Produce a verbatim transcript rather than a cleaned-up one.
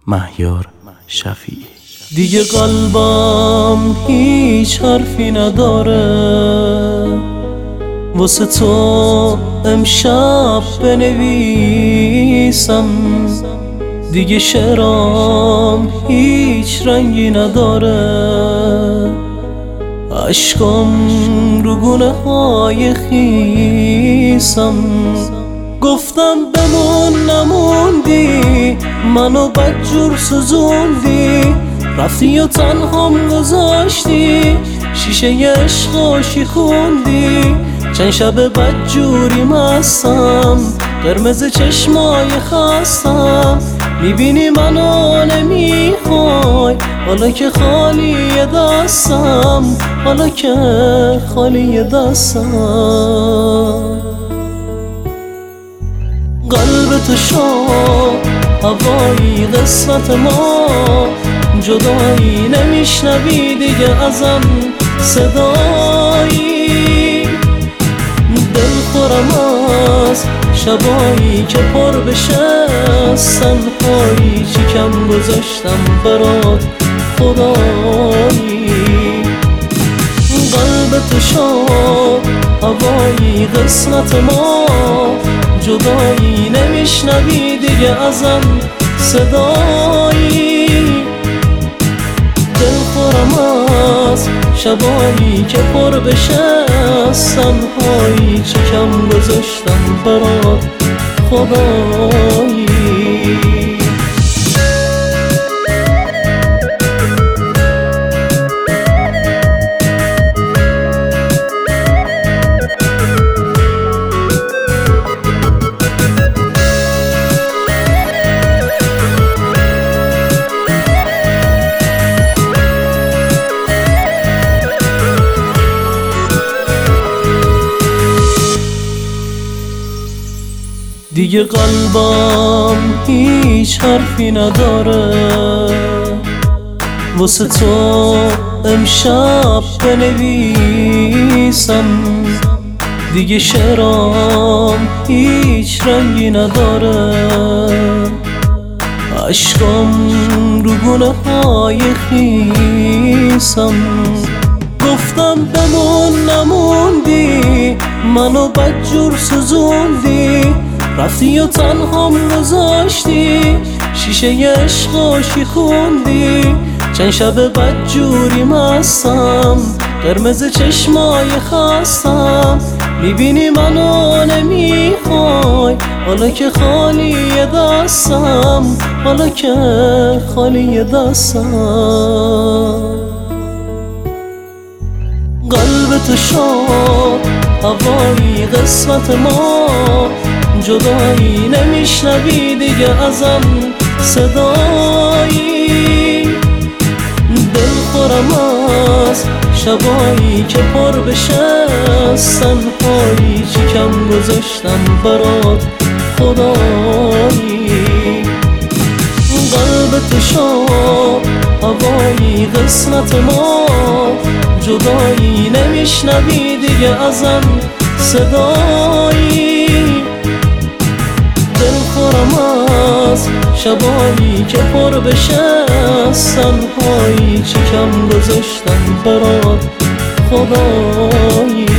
مهیار شفیعی. دیگه قلبم هیچ حرفی نداره واسه تو امشب بنویسم، دیگه شعرام هیچ رنگی نداره، عشقم رو گونه های خیسم. گفتم بمون نموندی، منو بدجور سوزوندی، رفتی و تنهام گذاشتی، شیشه عشقو شیخوندی. چند شب بدجوری مستم، قرمز چشمای خستم، میبینی منو نمیخوای، حالا که خالی دستم، حالا که خالی دستم. قلب تو شد هوایی قسمت ما، جدایی نمیشنوی دیگه ازم صدایی. دلخورم از شبایی که پر بشه از تنهایی، چی کم گذاشتم برات خدایی. قلب تو شد هوایی قسمت ما، جدایی نمیشنوی دیگه ازم صدایی. دلخورم از شبایی که پر بشه از تنهایی، چی کم گذاشتم برات خدایی. دیگه قلبم هیچ حرفی نداره واسه تو امشب بنویسم، دیگه شعرام هیچ رنگی نداره، عشقم رو گونه های خیسم. گفتم بمون نموندی، منو بدجور سوزوندی، رفتی و تنهام گذاشتی، شیشه عشقو شیخوندی. چند شب بدجوری مستم، قرمز چشمای خستم، میبینی منو نمیخوای، حالا که خالی دستم، حالا که خالی دستم. قلب تو شد هوایی قسمت ما، جدایی نمیشنوی دیگه ازم صدایی. دلخورم از شبایی که پر بشه از تنهایی، چی کم گذاشتم برات خدایی. قلب تو شد هوایی قسمت ما، جدایی نمیشنوی دیگه ازم صدایی. دلخورم از شبایی که پر بشه از تنهایی، چی کم گذاشتم برات خدایی.